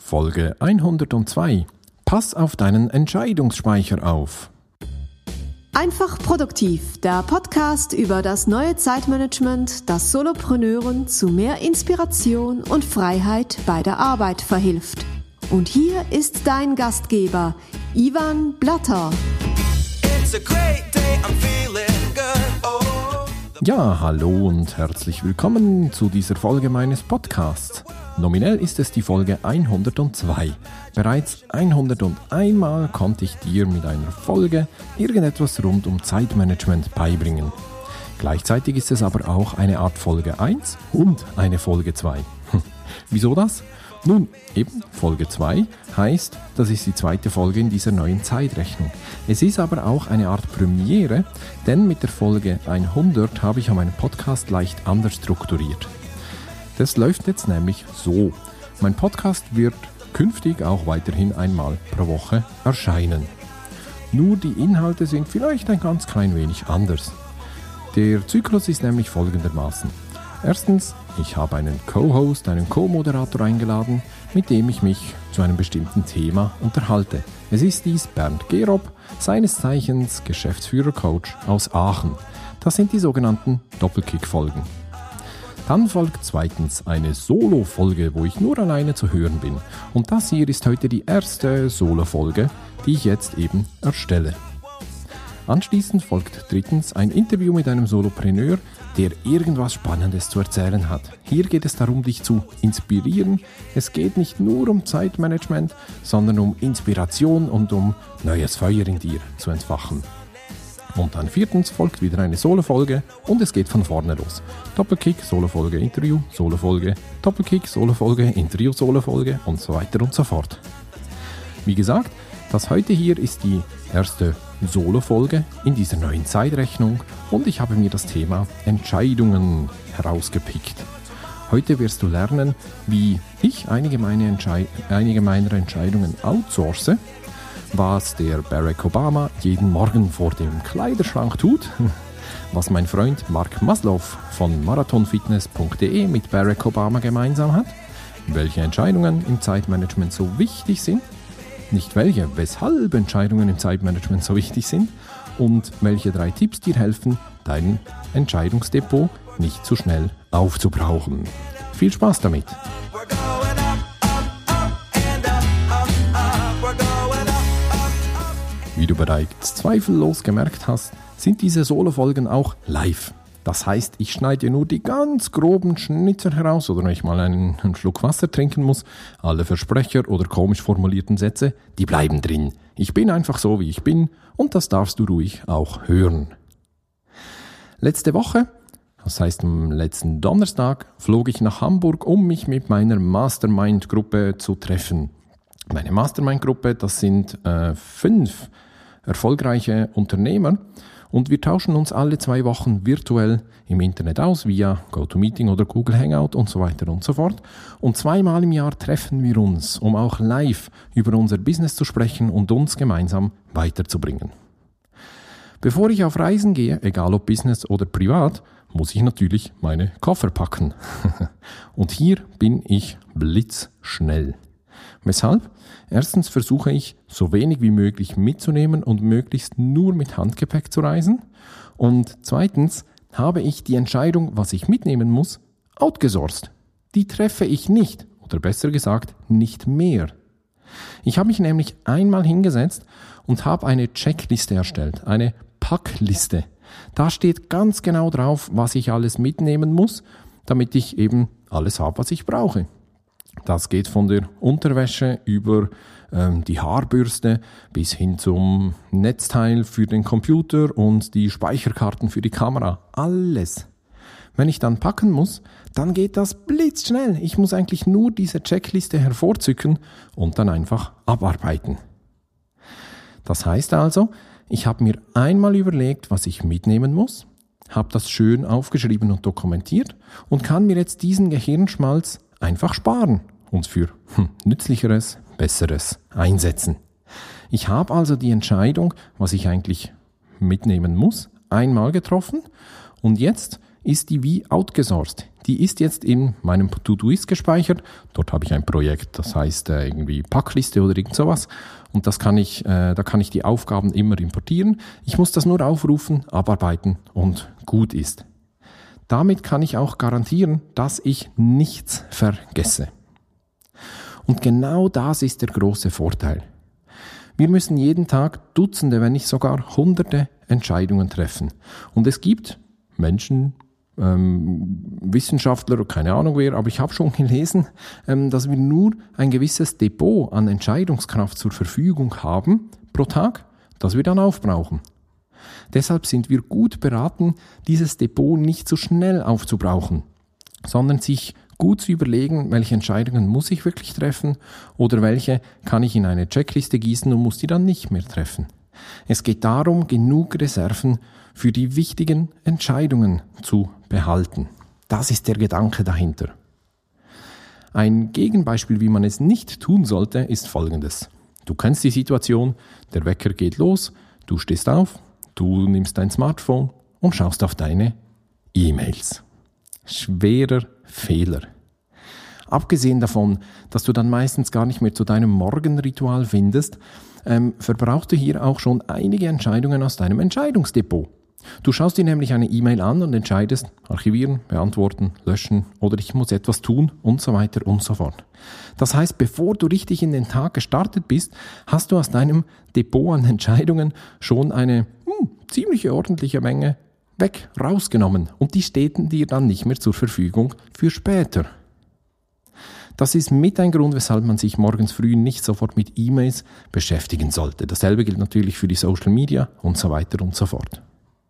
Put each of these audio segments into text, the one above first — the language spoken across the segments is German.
Folge 102. Pass auf deinen Entscheidungsspeicher auf. Einfach produktiv, der Podcast über das neue Zeitmanagement, das Solopreneuren zu mehr Inspiration und Freiheit bei der Arbeit verhilft. Und hier ist dein Gastgeber, Ivan Blatter. Ja, hallo und herzlich willkommen zu dieser Folge meines Podcasts. Nominell ist es die Folge 102. Bereits 101 Mal konnte ich dir mit einer Folge irgendetwas rund um Zeitmanagement beibringen. Gleichzeitig ist es aber auch eine Art Folge 1 und eine Folge 2. Wieso das? Nun, eben Folge 2 heißt, das ist die zweite Folge in dieser neuen Zeitrechnung. Es ist aber auch eine Art Premiere, denn mit der Folge 100 habe ich meinen Podcast leicht anders strukturiert. Das läuft jetzt nämlich so. Mein Podcast wird künftig auch weiterhin einmal pro Woche erscheinen. Nur die Inhalte sind vielleicht ein ganz klein wenig anders. Der Zyklus ist nämlich folgendermaßen. Erstens, ich habe einen Co-Host, einen Co-Moderator eingeladen, mit dem ich mich zu einem bestimmten Thema unterhalte. Es ist dies Bernd Gerob, seines Zeichens Geschäftsführer-Coach aus Aachen. Das sind die sogenannten Doppelkick-Folgen. Dann folgt zweitens eine Solo-Folge, wo ich nur alleine zu hören bin. Und das hier ist heute die erste Solo-Folge, die ich jetzt eben erstelle. Anschließend folgt drittens ein Interview mit einem Solopreneur, der irgendwas Spannendes zu erzählen hat. Hier geht es darum, dich zu inspirieren. Es geht nicht nur um Zeitmanagement, sondern um Inspiration und um neues Feuer in dir zu entfachen. Und dann viertens folgt wieder eine Solo-Folge und es geht von vorne los. Doppelkick, Solo-Folge, Interview, Solo-Folge, Doppelkick, Solo-Folge, Interview, Solo-Folge und so weiter und so fort. Wie gesagt, das heute hier ist die erste Solo-Folge in dieser neuen Zeitrechnung und ich habe mir das Thema Entscheidungen herausgepickt. Heute wirst du lernen, wie ich einige meiner Entscheidungen outsource, was der Barack Obama jeden Morgen vor dem Kleiderschrank tut, was mein Freund Mark Maslow von marathonfitness.de mit Barack Obama gemeinsam hat, welche Entscheidungen im Zeitmanagement so wichtig sind, nicht welche, weshalb Entscheidungen im Zeitmanagement so wichtig sind und welche 3 Tipps dir helfen, dein Entscheidungsdepot nicht zu schnell aufzubrauchen. Viel Spaß damit! Wie du bereits zweifellos gemerkt hast, sind diese Solo-Folgen auch live. Das heißt, ich schneide nur die ganz groben Schnitzer heraus oder wenn ich mal einen Schluck Wasser trinken muss. Alle Versprecher oder komisch formulierten Sätze, die bleiben drin. Ich bin einfach so, wie ich bin und das darfst du ruhig auch hören. Letzte Woche, das heißt am letzten Donnerstag, flog ich nach Hamburg, um mich mit meiner Mastermind-Gruppe zu treffen. Meine Mastermind-Gruppe, das sind 5 erfolgreiche Unternehmer und wir tauschen uns alle 2 Wochen virtuell im Internet aus, via GoToMeeting oder Google Hangout und so weiter und so fort. Und 2-mal im Jahr treffen wir uns, um auch live über unser Business zu sprechen und uns gemeinsam weiterzubringen. Bevor ich auf Reisen gehe, egal ob Business oder privat, muss ich natürlich meine Koffer packen. Und hier bin ich blitzschnell. Weshalb? Erstens versuche ich, so wenig wie möglich mitzunehmen und möglichst nur mit Handgepäck zu reisen. Und zweitens habe ich die Entscheidung, was ich mitnehmen muss, outgesourced. Die treffe ich nicht, oder besser gesagt, nicht mehr. Ich habe mich nämlich einmal hingesetzt und habe eine Checkliste erstellt, eine Packliste. Da steht ganz genau drauf, was ich alles mitnehmen muss, damit ich eben alles habe, was ich brauche. Das geht von der Unterwäsche über die Haarbürste bis hin zum Netzteil für den Computer und die Speicherkarten für die Kamera. Alles. Wenn ich dann packen muss, dann geht das blitzschnell. Ich muss eigentlich nur diese Checkliste hervorzücken und dann einfach abarbeiten. Das heißt also, ich habe mir einmal überlegt, was ich mitnehmen muss, habe das schön aufgeschrieben und dokumentiert und kann mir jetzt diesen Gehirnschmalz einfach sparen und für Nützlicheres, Besseres einsetzen. Ich habe also die Entscheidung, was ich eigentlich mitnehmen muss, einmal getroffen und jetzt ist die wie outgesourced. Die ist jetzt in meinem To-Do-Ist gespeichert. Dort habe ich ein Projekt, das heißt irgendwie Packliste oder irgend sowas. Und da kann ich die Aufgaben immer importieren. Ich muss das nur aufrufen, abarbeiten und gut ist. Damit kann ich auch garantieren, dass ich nichts vergesse. Und genau das ist der große Vorteil. Wir müssen jeden Tag Dutzende, wenn nicht sogar Hunderte Entscheidungen treffen. Und es gibt Menschen, Wissenschaftler, keine Ahnung wer, aber ich habe schon gelesen, dass wir nur ein gewisses Depot an Entscheidungskraft zur Verfügung haben pro Tag, das wir dann aufbrauchen. Deshalb sind wir gut beraten, dieses Depot nicht so schnell aufzubrauchen, sondern sich gut zu überlegen, welche Entscheidungen muss ich wirklich treffen oder welche kann ich in eine Checkliste gießen und muss die dann nicht mehr treffen. Es geht darum, genug Reserven für die wichtigen Entscheidungen zu behalten. Das ist der Gedanke dahinter. Ein Gegenbeispiel, wie man es nicht tun sollte, ist folgendes. Du kennst die Situation, der Wecker geht los, du stehst auf, du nimmst dein Smartphone und schaust auf deine E-Mails. Schwerer Fehler. Abgesehen davon, dass du dann meistens gar nicht mehr zu deinem Morgenritual findest, verbrauchst du hier auch schon einige Entscheidungen aus deinem Entscheidungsdepot. Du schaust dir nämlich eine E-Mail an und entscheidest, archivieren, beantworten, löschen oder ich muss etwas tun und so weiter und so fort. Das heißt, bevor du richtig in den Tag gestartet bist, hast du aus deinem Depot an Entscheidungen schon eine ziemlich ordentliche Menge rausgenommen und die stehen dir dann nicht mehr zur Verfügung für später. Das ist mit ein Grund, weshalb man sich morgens früh nicht sofort mit E-Mails beschäftigen sollte. Dasselbe gilt natürlich für die Social Media und so weiter und so fort.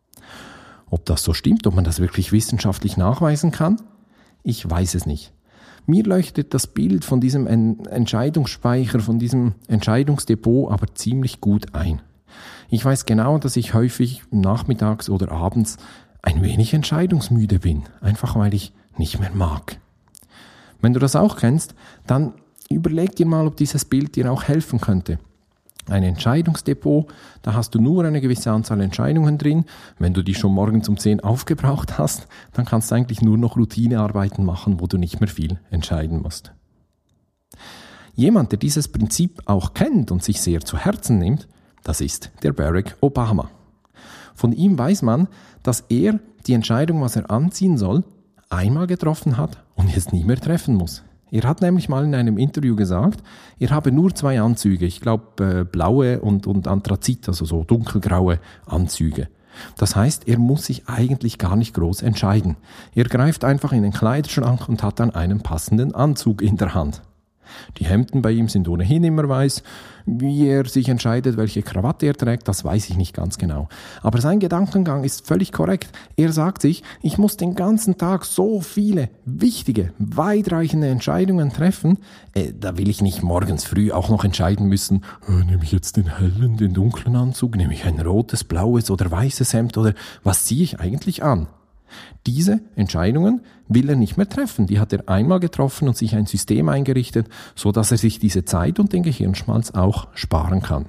Ob das so stimmt, ob man das wirklich wissenschaftlich nachweisen kann? Ich weiß es nicht. Mir leuchtet das Bild von diesem Entscheidungsspeicher, von diesem Entscheidungsdepot aber ziemlich gut ein. Ich weiß genau, dass ich häufig nachmittags oder abends ein wenig entscheidungsmüde bin, einfach weil ich nicht mehr mag. Wenn du das auch kennst, dann überleg dir mal, ob dieses Bild dir auch helfen könnte. Ein Entscheidungsdepot, da hast du nur eine gewisse Anzahl Entscheidungen drin. Wenn du die schon morgens um 10 aufgebraucht hast, dann kannst du eigentlich nur noch Routinearbeiten machen, wo du nicht mehr viel entscheiden musst. Jemand, der dieses Prinzip auch kennt und sich sehr zu Herzen nimmt, das ist der Barack Obama. Von ihm weiß man, dass er die Entscheidung, was er anziehen soll, einmal getroffen hat und jetzt nie mehr treffen muss. Er hat nämlich mal in einem Interview gesagt, er habe nur 2 Anzüge, ich glaube blaue und Anthrazit, also so dunkelgraue Anzüge. Das heißt, er muss sich eigentlich gar nicht groß entscheiden. Er greift einfach in den Kleiderschrank und hat dann einen passenden Anzug in der Hand. Die Hemden bei ihm sind ohnehin immer weiß. Wie er sich entscheidet, welche Krawatte er trägt, das weiß ich nicht ganz genau. Aber sein Gedankengang ist völlig korrekt. Er sagt sich, ich muss den ganzen Tag so viele wichtige, weitreichende Entscheidungen treffen, da will ich nicht morgens früh auch noch entscheiden müssen, nehme ich jetzt den hellen, den dunklen Anzug, nehme ich ein rotes, blaues oder weißes Hemd oder was ziehe ich eigentlich an? Diese Entscheidungen will er nicht mehr treffen. Die hat er einmal getroffen und sich ein System eingerichtet, so dass er sich diese Zeit und den Gehirnschmalz auch sparen kann.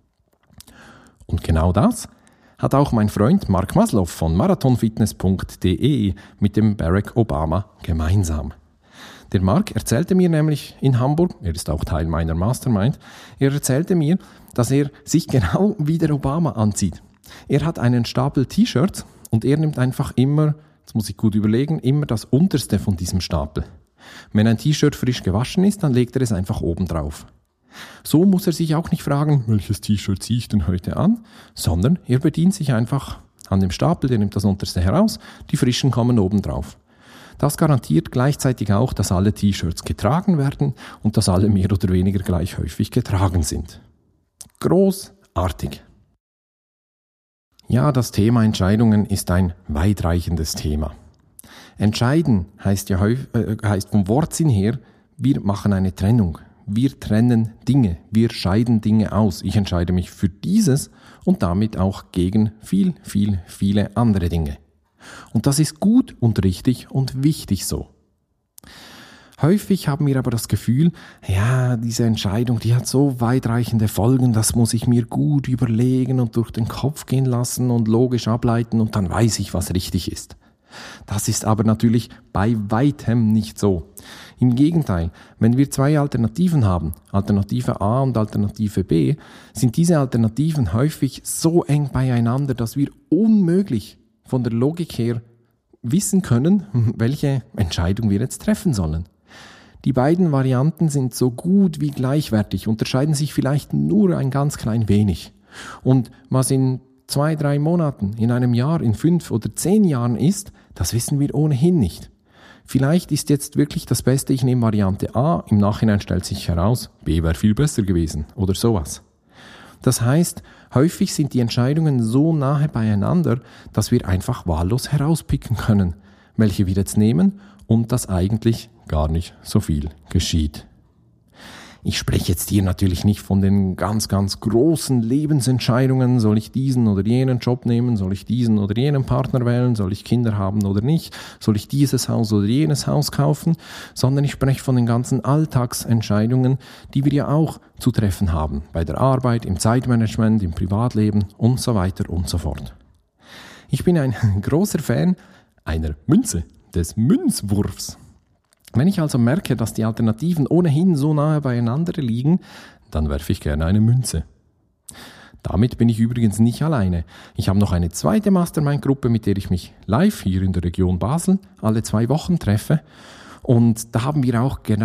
Und genau das hat auch mein Freund Mark Maslow von marathonfitness.de mit dem Barack Obama gemeinsam. Der Mark erzählte mir nämlich in Hamburg, er ist auch Teil meiner Mastermind, er erzählte mir, dass er sich genau wie der Obama anzieht. Er hat einen Stapel T-Shirts und er nimmt einfach immer, jetzt muss ich gut überlegen, immer das unterste von diesem Stapel. Wenn ein T-Shirt frisch gewaschen ist, dann legt er es einfach oben drauf. So muss er sich auch nicht fragen, welches T-Shirt ziehe ich denn heute an, sondern er bedient sich einfach an dem Stapel, der nimmt das unterste heraus, die frischen kommen oben drauf. Das garantiert gleichzeitig auch, dass alle T-Shirts getragen werden und dass alle mehr oder weniger gleich häufig getragen sind. Großartig. Ja, das Thema Entscheidungen ist ein weitreichendes Thema. Entscheiden heißt vom Wortsinn her, wir machen eine Trennung. Wir trennen Dinge, wir scheiden Dinge aus. Ich entscheide mich für dieses und damit auch gegen viele andere Dinge. Und das ist gut und richtig und wichtig so. Häufig haben wir aber das Gefühl, ja, diese Entscheidung, die hat so weitreichende Folgen, das muss ich mir gut überlegen und durch den Kopf gehen lassen und logisch ableiten und dann weiß ich, was richtig ist. Das ist aber natürlich bei weitem nicht so. Im Gegenteil, wenn wir zwei Alternativen haben, Alternative A und Alternative B, sind diese Alternativen häufig so eng beieinander, dass wir unmöglich von der Logik her wissen können, welche Entscheidung wir jetzt treffen sollen. Die beiden Varianten sind so gut wie gleichwertig, unterscheiden sich vielleicht nur ein ganz klein wenig. Und was in 2-3 Monaten, in einem Jahr, in 5 oder 10 Jahren ist, das wissen wir ohnehin nicht. Vielleicht ist jetzt wirklich das Beste, ich nehme Variante A, im Nachhinein stellt sich heraus, B wäre viel besser gewesen oder sowas. Das heißt, häufig sind die Entscheidungen so nahe beieinander, dass wir einfach wahllos herauspicken können, welche wir jetzt nehmen und dass eigentlich gar nicht so viel geschieht. Ich spreche jetzt hier natürlich nicht von den ganz, ganz großen Lebensentscheidungen. Soll ich diesen oder jenen Job nehmen? Soll ich diesen oder jenen Partner wählen? Soll ich Kinder haben oder nicht? Soll ich dieses Haus oder jenes Haus kaufen? Sondern ich spreche von den ganzen Alltagsentscheidungen, die wir ja auch zu treffen haben. Bei der Arbeit, im Zeitmanagement, im Privatleben und so weiter und so fort. Ich bin ein großer Fan einer Münze, des Münzwurfs. Wenn ich also merke, dass die Alternativen ohnehin so nahe beieinander liegen, dann werfe ich gerne eine Münze. Damit bin ich übrigens nicht alleine. Ich habe noch eine zweite Mastermind-Gruppe, mit der ich mich live hier in der Region Basel alle 2 Wochen treffe. Und da haben wir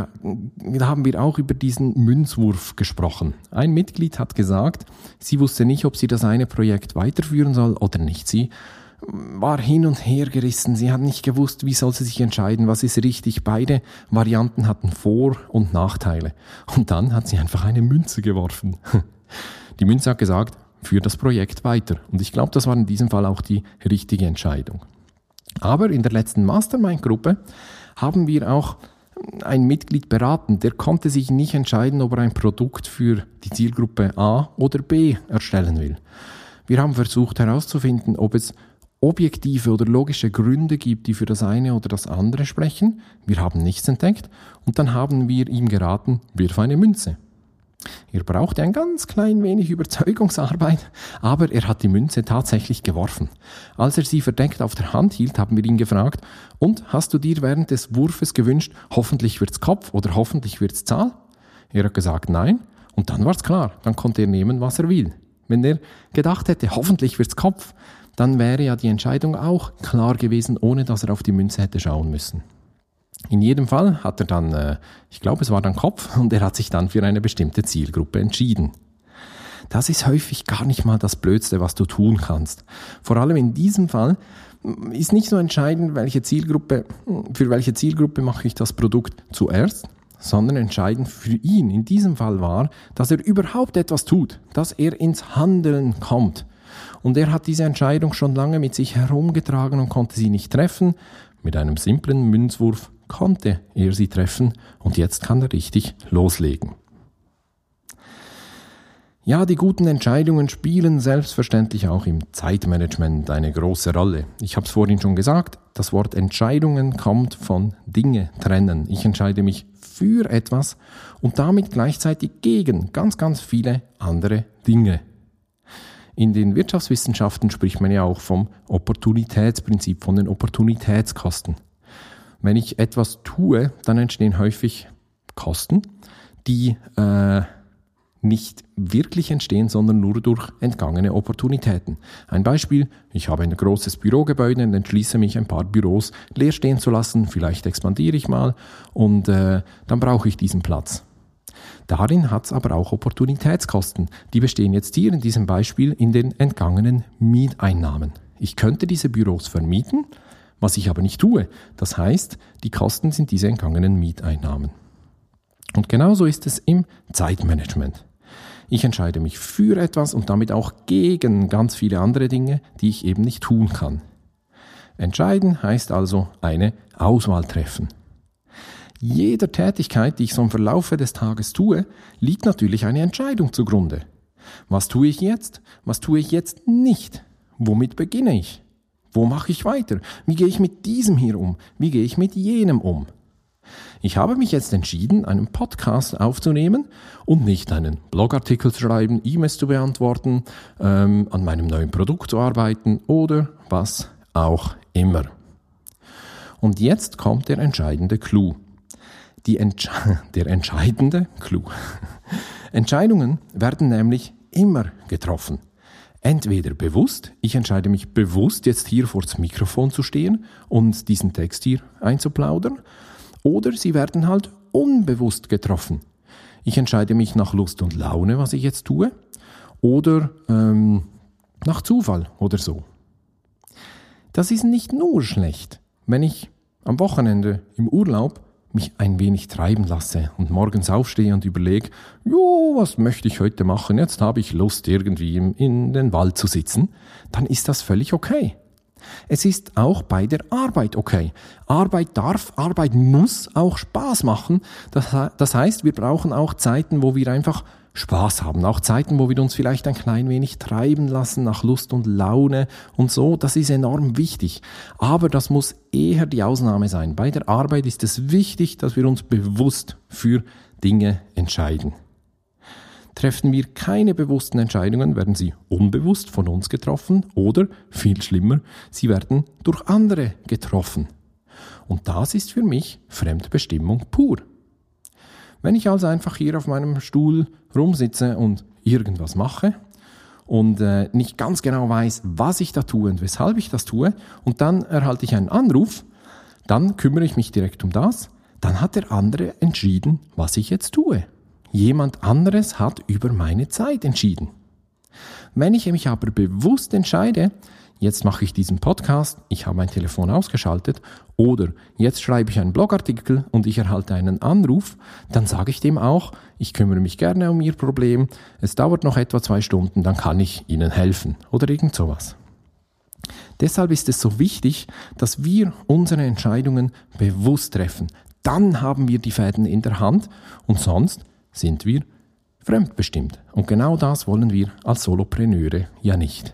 auch über diesen Münzwurf gesprochen. Ein Mitglied hat gesagt, sie wusste nicht, ob sie das eine Projekt weiterführen soll oder nicht. Sie war hin und her gerissen. Sie hat nicht gewusst, wie soll sie sich entscheiden, was ist richtig. Beide Varianten hatten Vor- und Nachteile. Und dann hat sie einfach eine Münze geworfen. Die Münze hat gesagt, führ das Projekt weiter. Und ich glaube, das war in diesem Fall auch die richtige Entscheidung. Aber in der letzten Mastermind-Gruppe haben wir auch ein Mitglied beraten, der konnte sich nicht entscheiden, ob er ein Produkt für die Zielgruppe A oder B erstellen will. Wir haben versucht herauszufinden, ob es objektive oder logische Gründe gibt, die für das eine oder das andere sprechen. Wir haben nichts entdeckt und dann haben wir ihm geraten, wirf eine Münze. Er brauchte ein ganz klein wenig Überzeugungsarbeit, aber er hat die Münze tatsächlich geworfen. Als er sie verdeckt auf der Hand hielt, haben wir ihn gefragt, und hast du dir während des Wurfes gewünscht, hoffentlich wird's Kopf oder hoffentlich wird's Zahl? Er hat gesagt, nein, und dann war's klar, dann konnte er nehmen, was er will. Wenn er gedacht hätte, hoffentlich wird's Kopf, dann wäre ja die Entscheidung auch klar gewesen, ohne dass er auf die Münze hätte schauen müssen. In jedem Fall hat er dann, ich glaube es war dann Kopf, und er hat sich dann für eine bestimmte Zielgruppe entschieden. Das ist häufig gar nicht mal das Blödste, was du tun kannst. Vor allem in diesem Fall ist nicht so entscheidend, für welche Zielgruppe mache ich das Produkt zuerst, sondern entscheidend für ihn in diesem Fall war, dass er überhaupt etwas tut, dass er ins Handeln kommt. Und er hat diese Entscheidung schon lange mit sich herumgetragen und konnte sie nicht treffen. Mit einem simplen Münzwurf konnte er sie treffen und jetzt kann er richtig loslegen. Ja, die guten Entscheidungen spielen selbstverständlich auch im Zeitmanagement eine große Rolle. Ich habe es vorhin schon gesagt, das Wort Entscheidungen kommt von Dinge trennen. Ich entscheide mich für etwas und damit gleichzeitig gegen ganz, ganz viele andere Dinge. In den Wirtschaftswissenschaften spricht man ja auch vom Opportunitätsprinzip, von den Opportunitätskosten. Wenn ich etwas tue, dann entstehen häufig Kosten, die nicht wirklich entstehen, sondern nur durch entgangene Opportunitäten. Ein Beispiel, ich habe ein großes Bürogebäude und entschließe mich, ein paar Büros leer stehen zu lassen, vielleicht expandiere ich mal und dann brauche ich diesen Platz. Darin hat es aber auch Opportunitätskosten. Die bestehen jetzt hier in diesem Beispiel in den entgangenen Mieteinnahmen. Ich könnte diese Büros vermieten, was ich aber nicht tue. Das heißt, die Kosten sind diese entgangenen Mieteinnahmen. Und genauso ist es im Zeitmanagement. Ich entscheide mich für etwas und damit auch gegen ganz viele andere Dinge, die ich eben nicht tun kann. Entscheiden heißt also eine Auswahl treffen. Jeder Tätigkeit, die ich so im Verlaufe des Tages tue, liegt natürlich eine Entscheidung zugrunde. Was tue ich jetzt? Was tue ich jetzt nicht? Womit beginne ich? Wo mache ich weiter? Wie gehe ich mit diesem hier um? Wie gehe ich mit jenem um? Ich habe mich jetzt entschieden, einen Podcast aufzunehmen und nicht einen Blogartikel zu schreiben, E-Mails zu beantworten, an meinem neuen Produkt zu arbeiten oder was auch immer. Und jetzt kommt der entscheidende Clou. Der entscheidende Clou. Entscheidungen werden nämlich immer getroffen. Entweder bewusst, ich entscheide mich bewusst, jetzt hier vor das Mikrofon zu stehen und diesen Text hier einzuplaudern, oder sie werden halt unbewusst getroffen. Ich entscheide mich nach Lust und Laune, was ich jetzt tue, oder nach Zufall oder so. Das ist nicht nur schlecht, wenn ich am Wochenende im Urlaub mich ein wenig treiben lasse und morgens aufstehe und überlege, was möchte ich heute machen? Jetzt habe ich Lust, irgendwie in den Wald zu sitzen. Dann ist das völlig okay. Es ist auch bei der Arbeit okay. Arbeit muss auch Spaß machen. Das heißt, wir brauchen auch Zeiten, wo wir einfach Spaß haben. Auch Zeiten, wo wir uns vielleicht ein klein wenig treiben lassen nach Lust und Laune und so. Das ist enorm wichtig. Aber das muss eher die Ausnahme sein. Bei der Arbeit ist es wichtig, dass wir uns bewusst für Dinge entscheiden. Treffen wir keine bewussten Entscheidungen, werden sie unbewusst von uns getroffen oder, viel schlimmer, sie werden durch andere getroffen. Und das ist für mich Fremdbestimmung pur. Wenn ich also einfach hier auf meinem Stuhl rumsitze und irgendwas mache und nicht ganz genau weiß, was ich da tue und weshalb ich das tue, und dann erhalte ich einen Anruf, dann kümmere ich mich direkt um das, dann hat der andere entschieden, was ich jetzt tue. Jemand anderes hat über meine Zeit entschieden. Wenn ich mich aber bewusst entscheide, jetzt mache ich diesen Podcast, ich habe mein Telefon ausgeschaltet, oder jetzt schreibe ich einen Blogartikel und ich erhalte einen Anruf, dann sage ich dem auch, ich kümmere mich gerne um Ihr Problem, es dauert noch etwa 2 Stunden, dann kann ich Ihnen helfen oder irgend sowas. Deshalb ist es so wichtig, dass wir unsere Entscheidungen bewusst treffen. Dann haben wir die Fäden in der Hand und sonst sind wir fremdbestimmt. Und genau das wollen wir als Solopreneure ja nicht.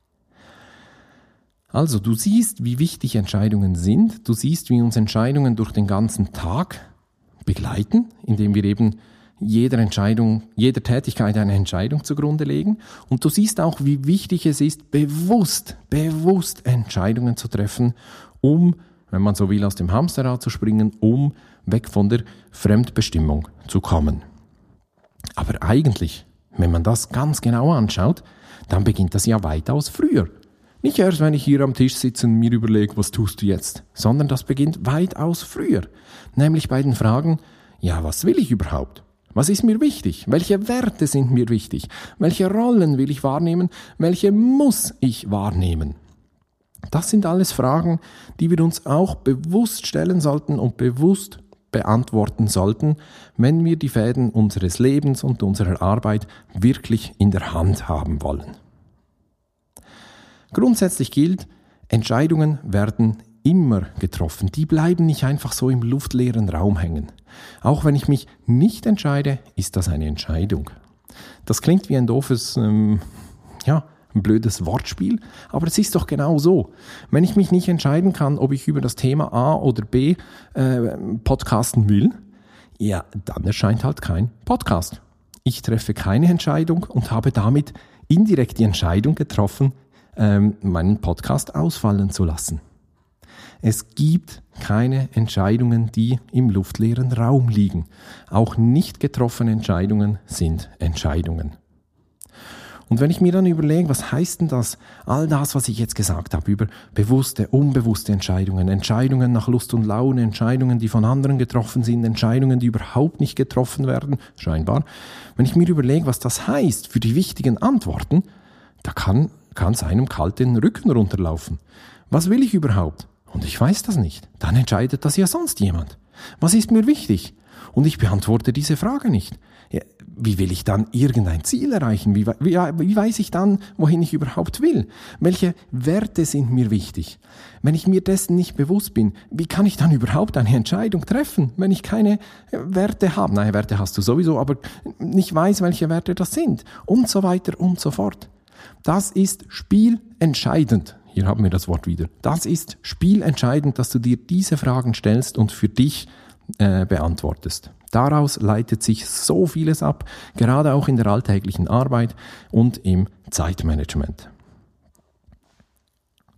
Also du siehst, wie wichtig Entscheidungen sind. Du siehst, wie uns Entscheidungen durch den ganzen Tag begleiten, indem wir eben jeder Tätigkeit eine Entscheidung zugrunde legen. Und du siehst auch, wie wichtig es ist, bewusst Entscheidungen zu treffen, um, wenn man so will, aus dem Hamsterrad zu springen, um weg von der Fremdbestimmung zu kommen. Aber eigentlich, wenn man das ganz genau anschaut, dann beginnt das ja weitaus früher. Nicht erst, wenn ich hier am Tisch sitze und mir überlege, was tust du jetzt, sondern das beginnt weitaus früher. Nämlich bei den Fragen, was will ich überhaupt? Was ist mir wichtig? Welche Werte sind mir wichtig? Welche Rollen will ich wahrnehmen? Welche muss ich wahrnehmen? Das sind alles Fragen, die wir uns auch bewusst stellen sollten und bewusst beantworten sollten, wenn wir die Fäden unseres Lebens und unserer Arbeit wirklich in der Hand haben wollen. Grundsätzlich gilt, Entscheidungen werden immer getroffen. Die bleiben nicht einfach so im luftleeren Raum hängen. Auch wenn ich mich nicht entscheide, ist das eine Entscheidung. Das klingt wie ein doofes, ein blödes Wortspiel, aber es ist doch genau so. Wenn ich mich nicht entscheiden kann, ob ich über das Thema A oder B podcasten will, dann erscheint halt kein Podcast. Ich treffe keine Entscheidung und habe damit indirekt die Entscheidung getroffen, meinen Podcast ausfallen zu lassen. Es gibt keine Entscheidungen, die im luftleeren Raum liegen. Auch nicht getroffene Entscheidungen sind Entscheidungen. Und wenn ich mir dann überlege, was heißt denn das, all das, was ich jetzt gesagt habe, über bewusste, unbewusste Entscheidungen, Entscheidungen nach Lust und Laune, Entscheidungen, die von anderen getroffen sind, Entscheidungen, die überhaupt nicht getroffen werden, scheinbar. Wenn ich mir überlege, was das heißt für die wichtigen Antworten, da kann es einem kalt den Rücken runterlaufen. Was will ich überhaupt? Und ich weiß das nicht. Dann entscheidet das ja sonst jemand. Was ist mir wichtig? Und ich beantworte diese Frage nicht. Ja, wie will ich dann irgendein Ziel erreichen? Wie weiß ich dann, wohin ich überhaupt will? Welche Werte sind mir wichtig? Wenn ich mir dessen nicht bewusst bin, wie kann ich dann überhaupt eine Entscheidung treffen, wenn ich keine Werte habe? Nein, Werte hast du sowieso, aber nicht weiß, welche Werte das sind. Und so weiter und so fort. Das ist spielentscheidend. Hier haben wir das Wort wieder. Das ist spielentscheidend, dass du dir diese Fragen stellst und für dich beantwortest. Daraus leitet sich so vieles ab, gerade auch in der alltäglichen Arbeit und im Zeitmanagement.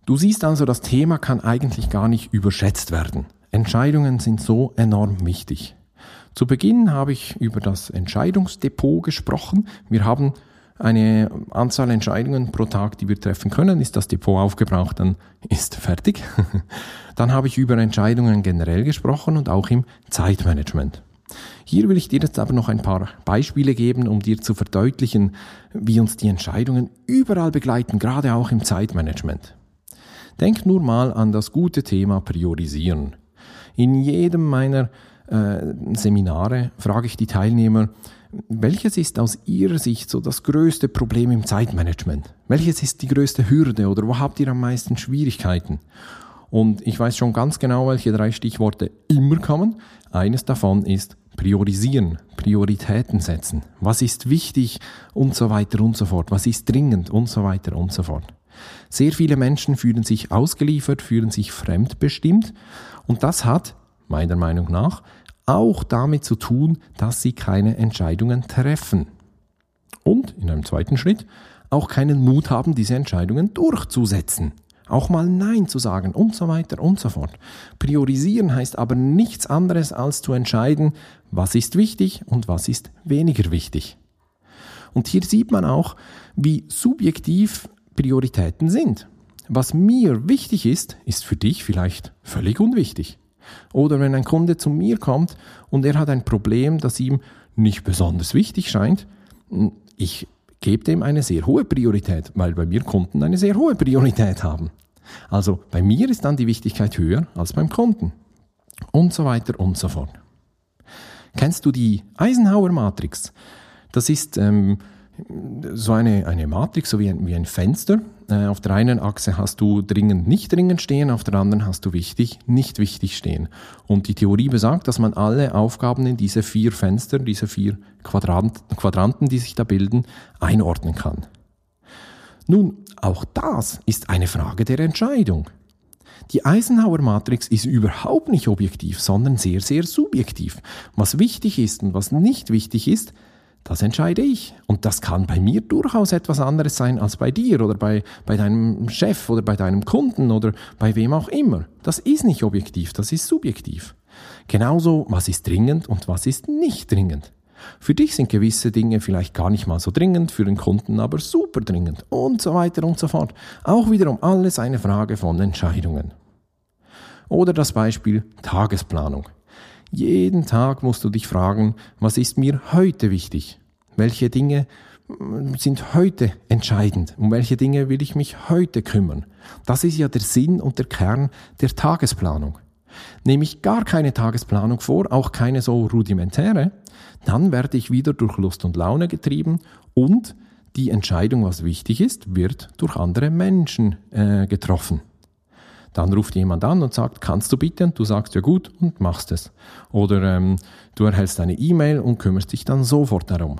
Du siehst also, das Thema kann eigentlich gar nicht überschätzt werden. Entscheidungen sind so enorm wichtig. Zu Beginn habe ich über das Entscheidungsdepot gesprochen. Wir haben eine Anzahl Entscheidungen pro Tag, die wir treffen können. Ist das Depot aufgebraucht, dann ist fertig. Dann habe ich über Entscheidungen generell gesprochen und auch im Zeitmanagement. Hier will ich dir jetzt aber noch ein paar Beispiele geben, um dir zu verdeutlichen, wie uns die Entscheidungen überall begleiten, gerade auch im Zeitmanagement. Denk nur mal an das gute Thema Priorisieren. In jedem meiner Seminare frage ich die Teilnehmer, welches ist aus ihrer Sicht so das größte Problem im Zeitmanagement? Welches ist die größte Hürde oder wo habt ihr am meisten Schwierigkeiten? Und ich weiß schon ganz genau, welche 3 Stichworte immer kommen. Eines davon ist Priorisieren, Prioritäten setzen. Was ist wichtig und so weiter und so fort. Was ist dringend und so weiter und so fort. Sehr viele Menschen fühlen sich ausgeliefert, fühlen sich fremdbestimmt und das hat, meiner Meinung nach, auch damit zu tun, dass sie keine Entscheidungen treffen. Und in einem zweiten Schritt auch keinen Mut haben, diese Entscheidungen durchzusetzen. Auch mal Nein zu sagen und so weiter und so fort. Priorisieren heißt aber nichts anderes als zu entscheiden, was ist wichtig und was ist weniger wichtig. Und hier sieht man auch, wie subjektiv Prioritäten sind. Was mir wichtig ist, ist für dich vielleicht völlig unwichtig. Oder wenn ein Kunde zu mir kommt und er hat ein Problem, das ihm nicht besonders wichtig scheint, ich gebe dem eine sehr hohe Priorität, weil bei mir Kunden eine sehr hohe Priorität haben. Also bei mir ist dann die Wichtigkeit höher als beim Kunden. Und so weiter und so fort. Kennst du die Eisenhower-Matrix? Das ist so eine Matrix, so wie ein Fenster. Auf der einen Achse hast du dringend, nicht dringend stehen, auf der anderen hast du wichtig, nicht wichtig stehen. Und die Theorie besagt, dass man alle Aufgaben in diese 4 Fenster, diese 4 Quadranten, die sich da bilden, einordnen kann. Nun, auch das ist eine Frage der Entscheidung. Die Eisenhower-Matrix ist überhaupt nicht objektiv, sondern sehr, sehr subjektiv. Was wichtig ist und was nicht wichtig ist, das entscheide ich. Und das kann bei mir durchaus etwas anderes sein als bei dir oder bei deinem Chef oder bei deinem Kunden oder bei wem auch immer. Das ist nicht objektiv, das ist subjektiv. Genauso, was ist dringend und was ist nicht dringend. Für dich sind gewisse Dinge vielleicht gar nicht mal so dringend, für den Kunden aber super dringend und so weiter und so fort. Auch wiederum alles eine Frage von Entscheidungen. Oder das Beispiel Tagesplanung. Jeden Tag musst du dich fragen, was ist mir heute wichtig? Welche Dinge sind heute entscheidend? Um welche Dinge will ich mich heute kümmern? Das ist ja der Sinn und der Kern der Tagesplanung. Nehme ich gar keine Tagesplanung vor, auch keine so rudimentäre, dann werde ich wieder durch Lust und Laune getrieben und die Entscheidung, was wichtig ist, wird durch andere Menschen getroffen. Dann ruft jemand an und sagt, kannst du bitte? Und du sagst, ja gut, und machst es. Oder du erhältst eine E-Mail und kümmerst dich dann sofort darum.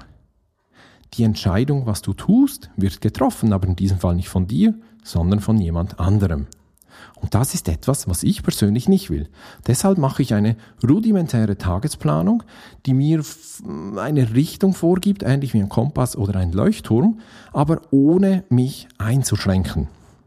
Die Entscheidung, was du tust, wird getroffen, aber in diesem Fall nicht von dir, sondern von jemand anderem. Und das ist etwas, was ich persönlich nicht will. Deshalb mache ich eine rudimentäre Tagesplanung, die mir eine Richtung vorgibt, ähnlich wie ein Kompass oder ein Leuchtturm, aber ohne mich einzuschränken.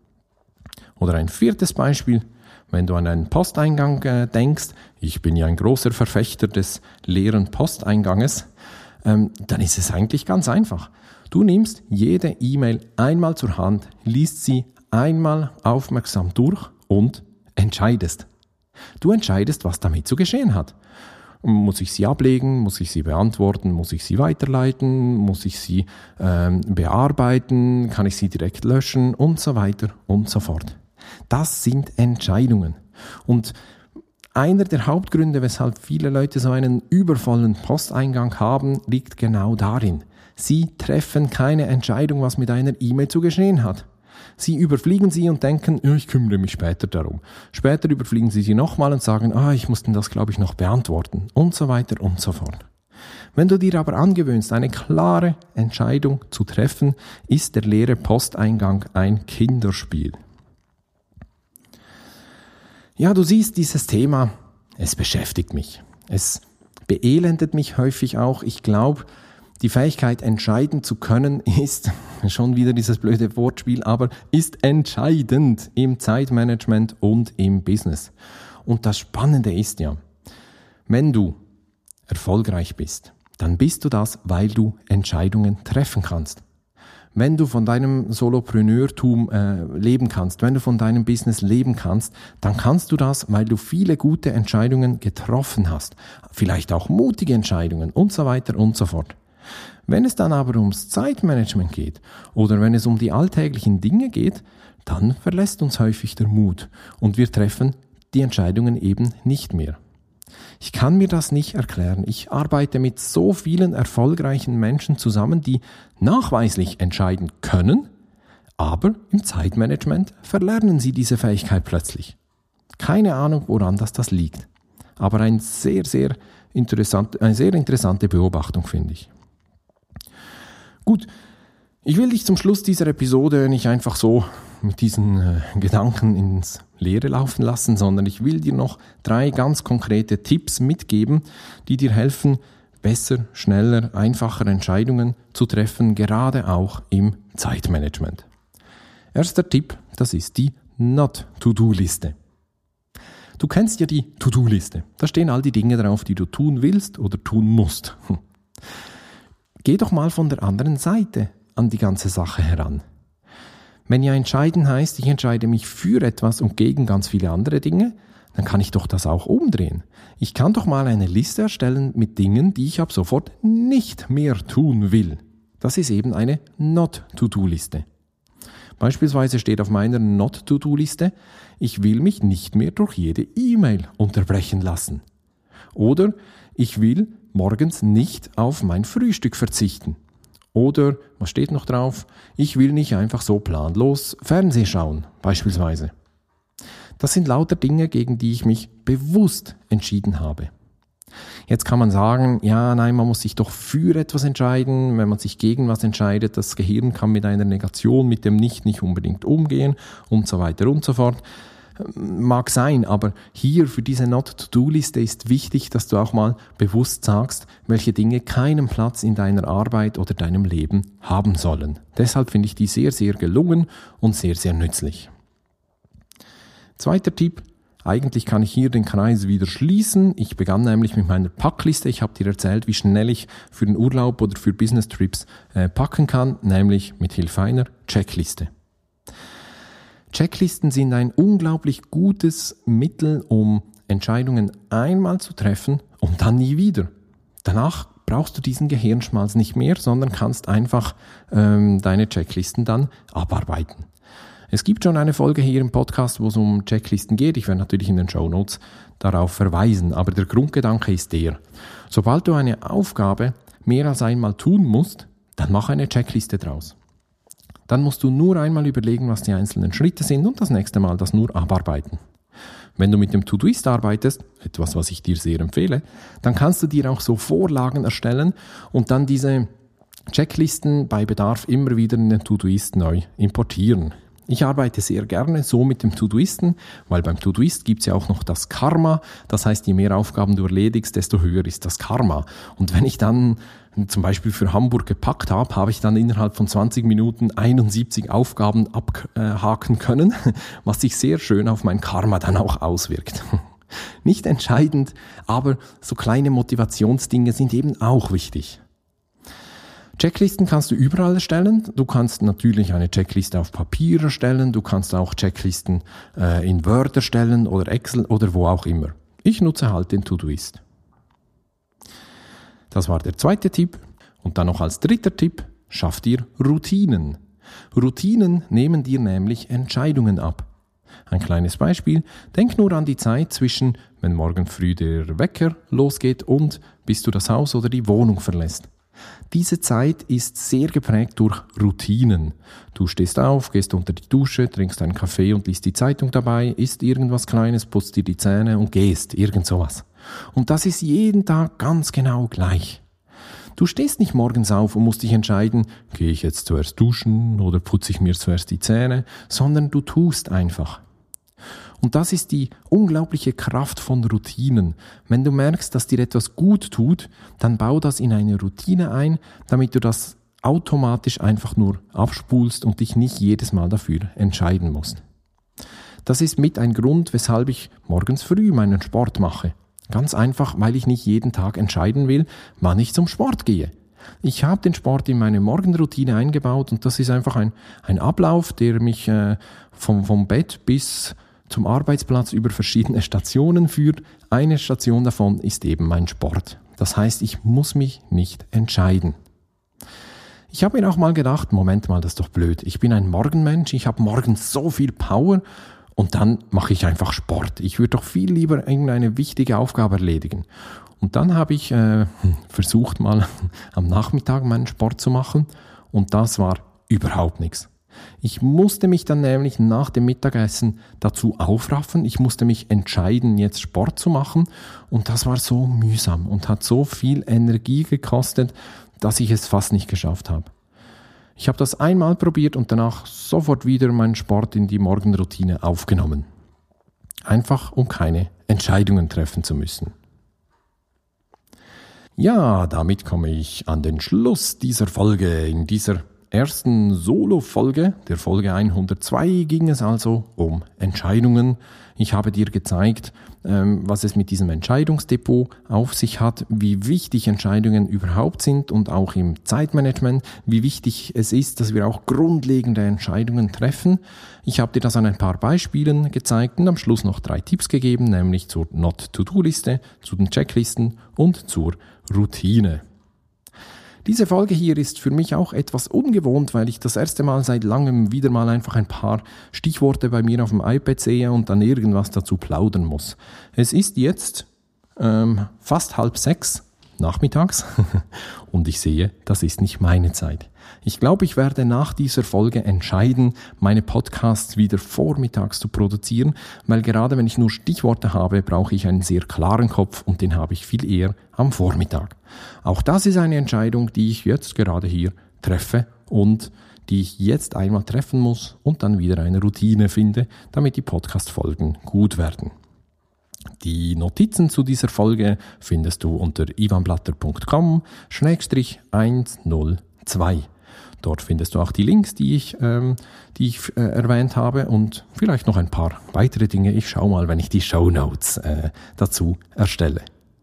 Oder ein 4. Beispiel, wenn du an einen Posteingang denkst, ich bin ja ein großer Verfechter des leeren Posteinganges, dann ist es eigentlich ganz einfach. Du nimmst jede E-Mail einmal zur Hand, liest sie einmal aufmerksam durch und entscheidest. Du entscheidest, was damit zu geschehen hat. Muss ich sie ablegen? Muss ich sie beantworten? Muss ich sie weiterleiten? Muss ich sie bearbeiten? Kann ich sie direkt löschen? Und so weiter und so fort. Das sind Entscheidungen. Und einer der Hauptgründe, weshalb viele Leute so einen übervollen Posteingang haben, liegt genau darin. Sie treffen keine Entscheidung, was mit einer E-Mail zu geschehen hat. Sie überfliegen sie und denken, ich kümmere mich später darum. Später überfliegen sie nochmal und sagen, ich muss denn das, glaube ich, noch beantworten. Und so weiter und so fort. Wenn du dir aber angewöhnst, eine klare Entscheidung zu treffen, ist der leere Posteingang ein Kinderspiel. Ja, du siehst, dieses Thema, es beschäftigt mich. Es beelendet mich häufig auch. Ich glaube, Die Fähigkeit, entscheiden zu können, ist, schon wieder dieses blöde Wortspiel, aber ist entscheidend im Zeitmanagement und im Business. Und das Spannende ist ja, wenn du erfolgreich bist, dann bist du das, weil du Entscheidungen treffen kannst. Wenn du von deinem Solopreneurtum leben kannst, wenn du von deinem Business leben kannst, dann kannst du das, weil du viele gute Entscheidungen getroffen hast. Vielleicht auch mutige Entscheidungen und so weiter und so fort. Wenn es dann aber ums Zeitmanagement geht oder wenn es um die alltäglichen Dinge geht, dann verlässt uns häufig der Mut und wir treffen die Entscheidungen eben nicht mehr. Ich kann mir das nicht erklären. Ich arbeite mit so vielen erfolgreichen Menschen zusammen, die nachweislich entscheiden können, aber im Zeitmanagement verlernen sie diese Fähigkeit plötzlich. Keine Ahnung, woran das liegt. Aber eine sehr interessante Beobachtung, finde ich. Gut, ich will dich zum Schluss dieser Episode nicht einfach so mit diesen Gedanken ins Leere laufen lassen, sondern ich will dir noch 3 ganz konkrete Tipps mitgeben, die dir helfen, besser, schneller, einfacher Entscheidungen zu treffen, gerade auch im Zeitmanagement. Erster Tipp, das ist die Not-to-Do-Liste. Du kennst ja die To-Do-Liste. Da stehen all die Dinge drauf, die du tun willst oder tun musst. Geh doch mal von der anderen Seite an die ganze Sache heran. Wenn ja entscheiden heißt, ich entscheide mich für etwas und gegen ganz viele andere Dinge, dann kann ich doch das auch umdrehen. Ich kann doch mal eine Liste erstellen mit Dingen, die ich ab sofort nicht mehr tun will. Das ist eben eine Not-to-Do-Liste. Beispielsweise steht auf meiner Not-to-Do-Liste, ich will mich nicht mehr durch jede E-Mail unterbrechen lassen. Oder ich will morgens nicht auf mein Frühstück verzichten. Oder, was steht noch drauf? Ich will nicht einfach so planlos Fernsehen schauen, beispielsweise. Das sind lauter Dinge, gegen die ich mich bewusst entschieden habe. Jetzt kann man sagen, ja, nein, man muss sich doch für etwas entscheiden. Wenn man sich gegen was entscheidet, das Gehirn kann mit einer Negation, mit dem nicht unbedingt umgehen und so weiter und so fort. Mag sein, aber hier für diese Not-to-Do-Liste ist wichtig, dass du auch mal bewusst sagst, welche Dinge keinen Platz in deiner Arbeit oder deinem Leben haben sollen. Deshalb finde ich die sehr, sehr gelungen und sehr, sehr nützlich. Zweiter Tipp, eigentlich kann ich hier den Kreis wieder schließen. Ich begann nämlich mit meiner Packliste. Ich habe dir erzählt, wie schnell ich für den Urlaub oder für Business-Trips packen kann, nämlich mit Hilfe einer Checkliste. Checklisten sind ein unglaublich gutes Mittel, um Entscheidungen einmal zu treffen und dann nie wieder. Danach brauchst du diesen Gehirnschmalz nicht mehr, sondern kannst einfach deine Checklisten dann abarbeiten. Es gibt schon eine Folge hier im Podcast, wo es um Checklisten geht. Ich werde natürlich in den Shownotes darauf verweisen, aber der Grundgedanke ist der: Sobald du eine Aufgabe mehr als einmal tun musst, dann mach eine Checkliste draus. Dann musst du nur einmal überlegen, was die einzelnen Schritte sind und das nächste Mal das nur abarbeiten. Wenn du mit dem Todoist arbeitest, etwas, was ich dir sehr empfehle, dann kannst du dir auch so Vorlagen erstellen und dann diese Checklisten bei Bedarf immer wieder in den Todoist neu importieren. Ich arbeite sehr gerne so mit dem Todoisten, weil beim Todoist gibt es ja auch noch das Karma. Das heißt, je mehr Aufgaben du erledigst, desto höher ist das Karma. Und wenn ich dann zum Beispiel für Hamburg gepackt habe, habe ich dann innerhalb von 20 Minuten 71 Aufgaben abhaken können, was sich sehr schön auf mein Karma dann auch auswirkt. Nicht entscheidend, aber so kleine Motivationsdinge sind eben auch wichtig. Checklisten kannst du überall erstellen. Du kannst natürlich eine Checkliste auf Papier erstellen. Du kannst auch Checklisten in Word erstellen oder Excel oder wo auch immer. Ich nutze halt den Todoist. Das war der zweite Tipp. Und dann noch als dritter Tipp, schaff dir Routinen. Routinen nehmen dir nämlich Entscheidungen ab. Ein kleines Beispiel, denk nur an die Zeit zwischen, wenn morgen früh der Wecker losgeht und bis du das Haus oder die Wohnung verlässt. Diese Zeit ist sehr geprägt durch Routinen. Du stehst auf, gehst unter die Dusche, trinkst einen Kaffee und liest die Zeitung dabei, isst irgendwas Kleines, putzt dir die Zähne und gehst, irgend sowas. Und das ist jeden Tag ganz genau gleich. Du stehst nicht morgens auf und musst dich entscheiden, gehe ich jetzt zuerst duschen oder putze ich mir zuerst die Zähne, sondern du tust einfach. Und das ist die unglaubliche Kraft von Routinen. Wenn du merkst, dass dir etwas gut tut, dann bau das in eine Routine ein, damit du das automatisch einfach nur abspulst und dich nicht jedes Mal dafür entscheiden musst. Das ist mit ein Grund, weshalb ich morgens früh meinen Sport mache. Ganz einfach, weil ich nicht jeden Tag entscheiden will, wann ich zum Sport gehe. Ich habe den Sport in meine Morgenroutine eingebaut und das ist einfach ein Ablauf, der mich vom Bett bis zum Arbeitsplatz über verschiedene Stationen führt. Eine Station davon ist eben mein Sport. Das heißt, ich muss mich nicht entscheiden. Ich habe mir auch mal gedacht, Moment mal, das ist doch blöd. Ich bin ein Morgenmensch, ich habe morgens so viel Power und dann mache ich einfach Sport. Ich würde doch viel lieber irgendeine wichtige Aufgabe erledigen. Und dann habe ich versucht, mal am Nachmittag meinen Sport zu machen und das war überhaupt nichts. Ich musste mich dann nämlich nach dem Mittagessen dazu aufraffen. Ich musste mich entscheiden, jetzt Sport zu machen und das war so mühsam und hat so viel Energie gekostet, dass ich es fast nicht geschafft habe. Ich habe das einmal probiert und danach sofort wieder meinen Sport in die Morgenroutine aufgenommen. Einfach, um keine Entscheidungen treffen zu müssen. Ja, damit komme ich an den Schluss dieser Folge. In dieser ersten Solo-Folge, der Folge 102, ging es also um Entscheidungen. Ich habe dir gezeigt, was es mit diesem Entscheidungsdepot auf sich hat, wie wichtig Entscheidungen überhaupt sind und auch im Zeitmanagement, wie wichtig es ist, dass wir auch grundlegende Entscheidungen treffen. Ich habe dir das an ein paar Beispielen gezeigt und am Schluss noch 3 Tipps gegeben, nämlich zur Not-to-Do-Liste, zu den Checklisten und zur Routine. Diese Folge hier ist für mich auch etwas ungewohnt, weil ich das erste Mal seit langem wieder mal einfach ein paar Stichworte bei mir auf dem iPad sehe und dann irgendwas dazu plaudern muss. Es ist jetzt fast 5:30 nachmittags und ich sehe, das ist nicht meine Zeit. Ich glaube, ich werde nach dieser Folge entscheiden, meine Podcasts wieder vormittags zu produzieren, weil gerade wenn ich nur Stichworte habe, brauche ich einen sehr klaren Kopf und den habe ich viel eher am Vormittag. Auch das ist eine Entscheidung, die ich jetzt gerade hier treffe und die ich jetzt einmal treffen muss und dann wieder eine Routine finde, damit die Podcast-Folgen gut werden. Die Notizen zu dieser Folge findest du unter ivanblatter.com/102. Dort findest du auch die Links, die ich erwähnt habe und vielleicht noch ein paar weitere Dinge. Ich schaue mal, wenn ich die Shownotes dazu erstelle.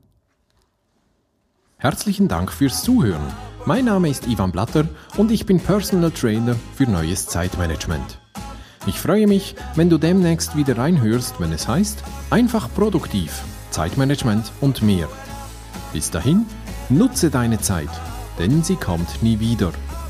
Herzlichen Dank fürs Zuhören. Mein Name ist Ivan Blatter und ich bin Personal Trainer für neues Zeitmanagement. Ich freue mich, wenn du demnächst wieder reinhörst, wenn es heißt, einfach produktiv, Zeitmanagement und mehr. Bis dahin, nutze deine Zeit, denn sie kommt nie wieder.